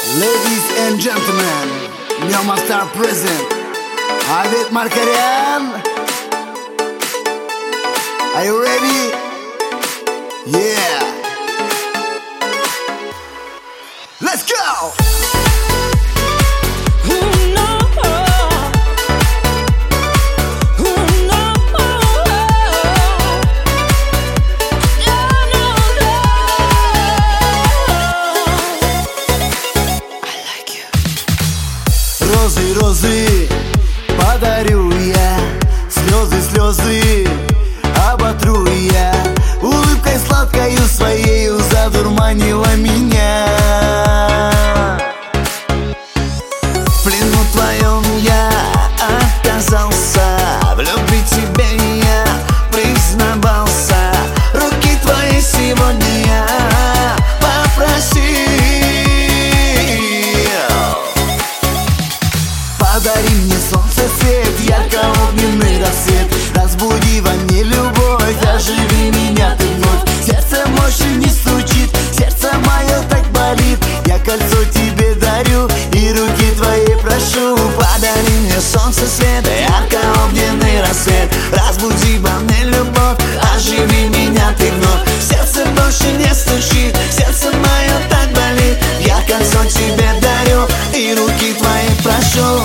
Ladies and gentlemen, Mjoma Star present. Avit Markarian. Are you ready? Yeah. Let's go. Розы, розы подарю я, слезы, слезы оботру я. Улыбкой сладкою своею задурманила меня. В плену твоем я отказался, в любви тебе я признавался. Руки твои сегодня я попросил. Подари мне солнце, свет, ярко-огненный рассвет. Разбуди во мне любовь, оживи меня ты вновь. Сердце больше не стучит, сердце мое так болит. Я кольцо тебе дарю и руки твои прошу. Подари мне солнце, свет, ярко-огненный рассвет. Разбуди во мне любовь, оживи меня ты вновь. Сердце больше не стучит, сердце мое так болит. Я кольцо тебе дарю и руки твои прошу.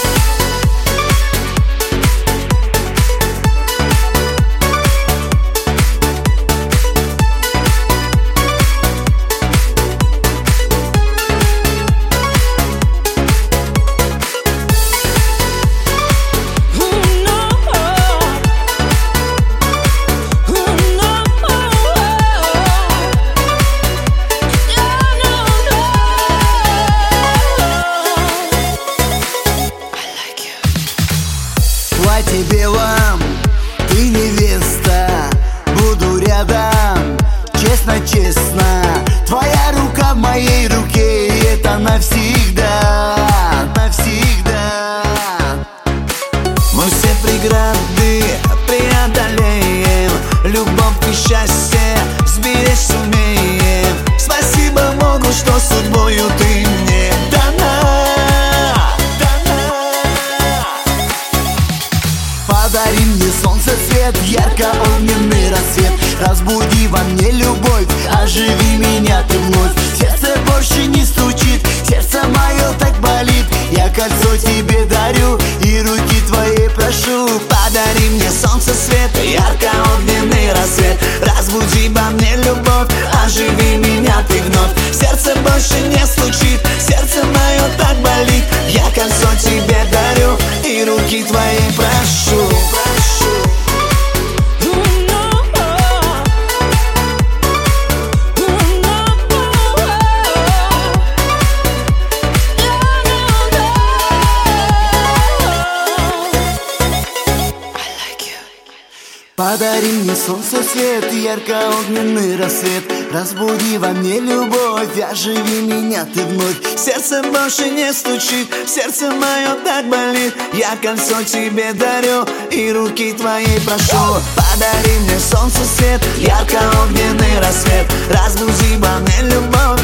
Платье белом, ты невеста, буду рядом, честно-честно. Твоя рука в моей руке, и это навсегда, навсегда. Мы все преграды преодолеем, любовь и счастье сберечь сумеем. Спасибо Богу, что судьбою ты мне дана. Подари мне солнце, свет, ярко-огненный рассвет. Разбуди во мне любовь, оживи меня ты вновь. Сердце больше не стучит, сердце мое так болит. Я кольцо тебе дарю и руки твои прошу. Подари мне солнце, свет, ярко-огненный рассвет. Разбуди во мне любовь, оживи меня ты вновь. Сердце больше не стучит, сердце мое так болит. Я кольцо тебе дарю и руки твои прошу. Подари мне солнце, свет, ярко-огненный рассвет. Разбуди во мне любовь, оживи меня ты вновь. Сердце больше не стучит, сердце мое так болит. Я кольцо тебе дарю и руки твои прошу. Подари мне солнце, свет, ярко-огненный рассвет. Разбуди во мне любовь,